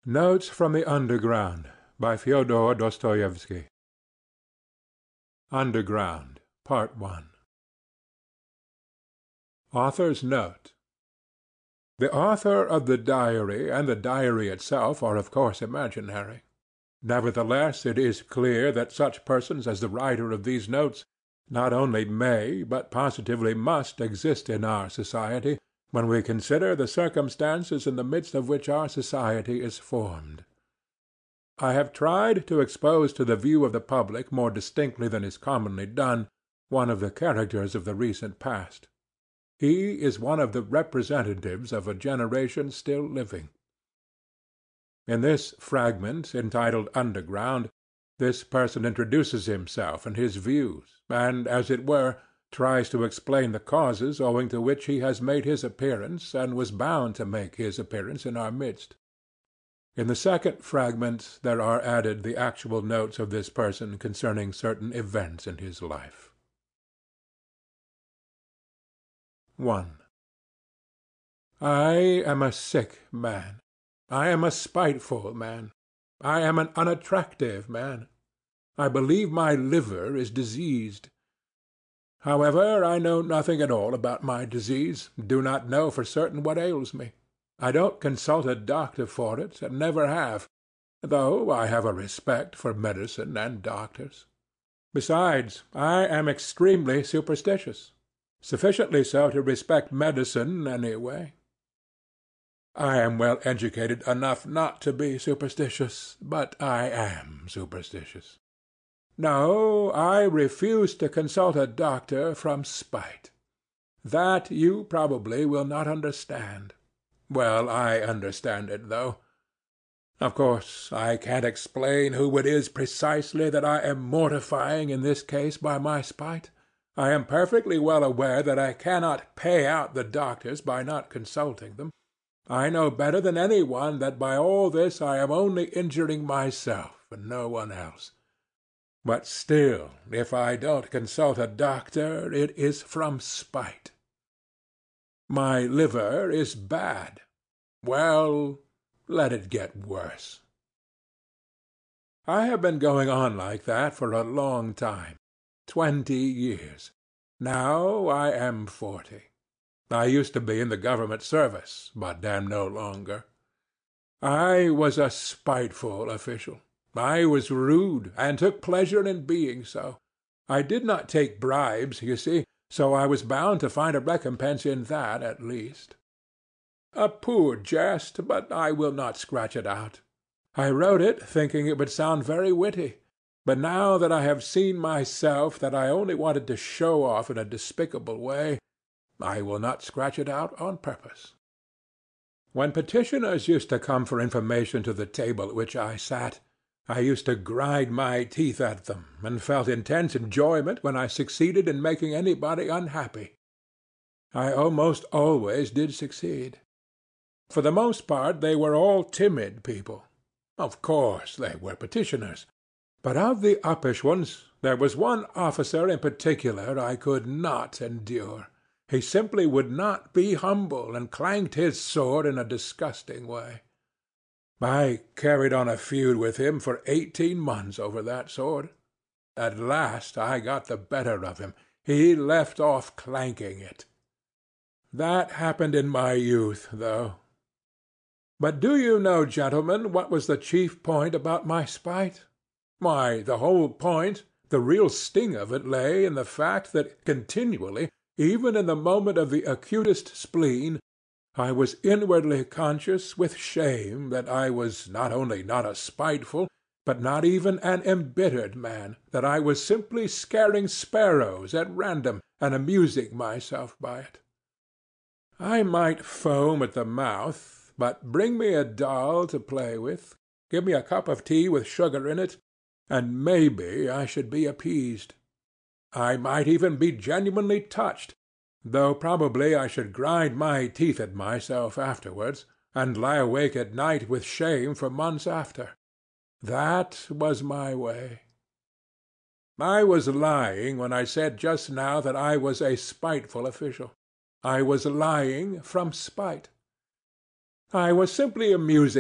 Notes from the Underground by Fyodor Dostoevsky. Underground, Part 1. Author's Note. The author of the diary and the diary itself are of course imaginary. Nevertheless, it is clear that such persons as the writer of these notes not only may, but positively must exist in our society, when we consider the circumstances in the midst of which our society is formed. I have tried to expose to the view of the public more distinctly than is commonly done one of the characters of the recent past. He is one of the representatives of a generation still living. In this fragment, entitled Underground, this person introduces himself and his views, and, as it were, tries to explain the causes owing to which he has made his appearance and was bound to make his appearance in our midst. In the second fragment there are added the actual notes of this person concerning certain events in his life. 1. I am a sick man. I am a spiteful man. I am an unattractive man. I believe my liver is diseased. However, I know nothing at all about my disease, do not know for certain what ails me. I don't consult a doctor for it, and never have, though I have a respect for medicine and doctors. Besides, I am extremely superstitious, sufficiently so to respect medicine anyway. I am well educated enough not to be superstitious, but I am superstitious. No, I refuse to consult a doctor from spite. That you probably will not understand. Well, I understand it, though. Of course, I can't explain who it is precisely that I am mortifying in this case by my spite. I am perfectly well aware that I cannot pay out the doctors by not consulting them. I know better than any one that by all this I am only injuring myself and no one else. But still, if I don't consult a doctor, it is from spite. My liver is bad. Well, let it get worse. I have been going on like that for a long time, 20 years. Now I am 40. I used to be in the government service, but am no longer. I was a spiteful official. I was rude, and took pleasure in being so. I did not take bribes, you see, so I was bound to find a recompense in that at least. A poor jest, but I will not scratch it out. I wrote it thinking it would sound very witty, but now that I have seen myself that I only wanted to show off in a despicable way, I will not scratch it out on purpose. When petitioners used to come for information to the table at which I sat, I used to grind my teeth at them, and felt intense enjoyment when I succeeded in making anybody unhappy. I almost always did succeed. For the most part they were all timid people. Of course they were petitioners, but of the uppish ones there was one officer in particular I could not endure. He simply would not be humble, and clanked his sword in a disgusting way. I carried on a feud with him for 18 months over that sword. At last I got the better of him. He left off clanking it. That happened in my youth, though. But do you know, gentlemen, what was the chief point about my spite? Why, the whole point, the real sting of it lay in the fact that continually, even in the moment of the acutest spleen, I was inwardly conscious with shame that I was not only not a spiteful, but not even an embittered man, that I was simply scaring sparrows at random and amusing myself by it. I might foam at the mouth, but bring me a doll to play with, give me a cup of tea with sugar in it, and maybe I should be appeased. I might even be genuinely touched, though probably I should grind my teeth at myself afterwards, and lie awake at night with shame for months after. That was my way. I was lying when I said just now that I was a spiteful official. I was lying from spite. I was simply amusing